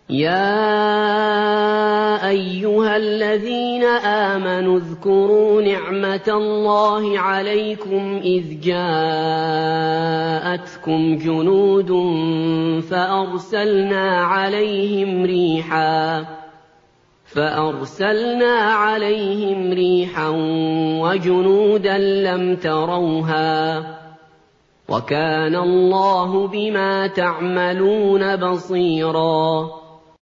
يَا أَيُّهَا الَّذِينَ آمَنُوا اذْكُرُوا نِعْمَةَ اللَّهِ عَلَيْكُمْ إِذْ جَاءَتْكُمْ جُنُودٌ فَأَرْسَلْنَا عَلَيْهِمْ رِيحًا وَجُنُودًا لَّمْ تَرَوْهَا ۚ وَكَانَ اللَّهُ بِمَا تَعْمَلُونَ بَصِيرًا